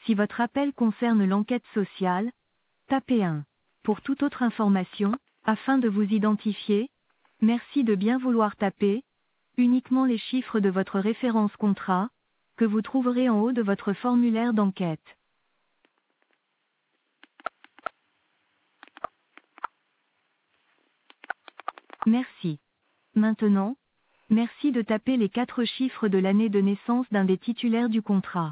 Si votre appel concerne l'enquête sociale, tapez 1. Pour toute autre information, afin de vous identifier, merci de bien vouloir taper uniquement les chiffres de votre référence contrat, que vous trouverez en haut de votre formulaire d'enquête. Merci. Maintenant, merci de taper les 4 chiffres de l'année de naissance d'un des titulaires du contrat.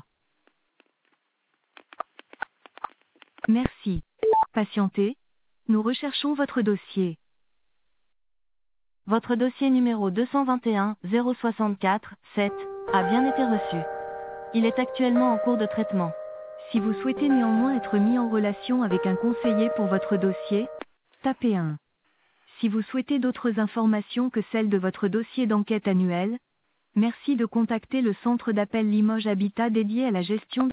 Merci. Patientez, nous recherchons votre dossier. Votre dossier numéro 221 064 7 a bien été reçu. Il est actuellement en cours de traitement. Si vous souhaitez néanmoins être mis en relation avec un conseiller pour votre dossier, tapez 1. Si vous souhaitez d'autres informations que celles de votre dossier d'enquête annuel, merci de contacter le centre d'appel Limoges Habitat dédié à la gestion